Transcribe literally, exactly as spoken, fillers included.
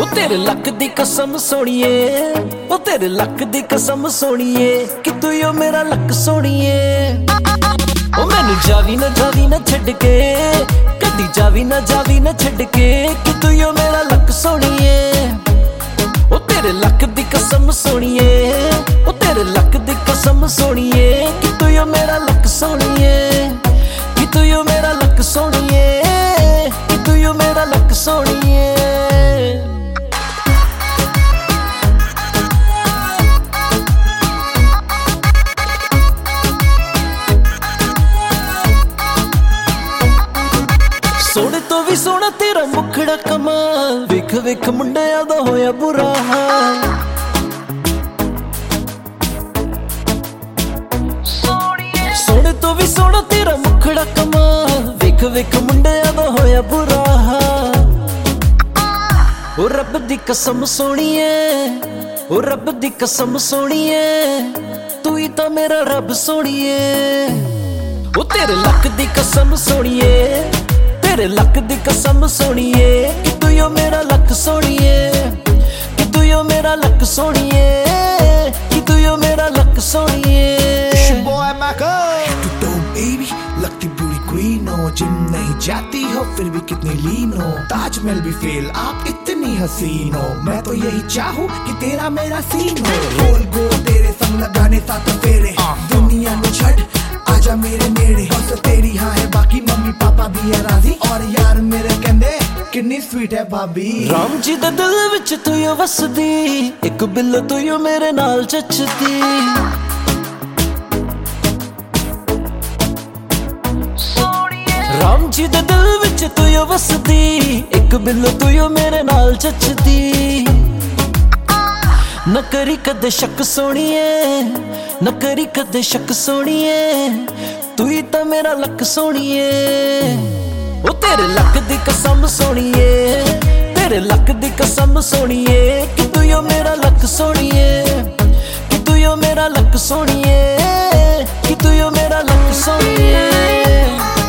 ओ तेरे लक दी कसम सोनिए, ओ तेरे लक दी कसम सोनिए कि तू यो मेरा लक सोनिए। ओ मैनू जावी ना जावी ना छड़ के, कदी जावी ना जावी ना छड़ के कि तू यो मेरा लक सोनिए। ओ तेरे लक दी कसम सोनिए, ओ तेरे लक दी कसम सोनिए कि तू यो मेरा लक सोनिए, कि तू यो मेरा लक सोनिए, कि तू यो मेरा लक सोनिए। सोने तो भी सोना तेरा मुखड़ा कमाल, वेख वेख मुंडिया दा होया बुरा हाल। सोने तो भी सोना तेरा मुखड़ा कमाल, वेख वेख मुंडिया दा होया बुरा हाल। ओ रब दी कसम सोनिए, ओ रब दी कसम सोनिए, तू ही तो मेरा रब सोनिए। ओ तेरे लक दी कसम सोनिए, तेरे लक दी कसम सोनिए कि तू यो मेरा लक सोनिए, कि तू यो मेरा लक सोनिए, कि तू यो मेरा लक सोनिए। It's your boy Michael. तू तो baby लगती ब्यूटी क्वीन हो, जिम नहीं जाती हो फिर भी कितनी लीन हो, ताजमहल भी फेल आप इतनी हसीन हो। मैं तो यही चाहूँ कि तेरा मेरा सीन हो, गोल गोल तेरे संग लगाने साथ फेरे, दुनिया में छड़ आजा मेरे नेड़े, बस तेरी हाँ है बाकी मम्मी पापा भी है राजी, और यार मेरे कहंदे कितनी स्वीट है भाभी। राम जी दे दिल विच तू यो वसदी, एक बिल्लो तू यो मेरे नाल चचदी। राम जी दे दिल विच तू यो वसदी, एक बिल्लो तू यो मेरे नाल चचदी। न करी कदे शक सोनिए, न करी कदे शक सोनिए, तू ही तो मेरा लक सोनिए। ओ तेरे लक दी कसम सोनिए, तेरे लक दी कसम सोनिए कि तू यो मेरा लक सोनिए, कि तू यो मेरा लक सोनिए, कि तू यो मेरा लक सोनिए।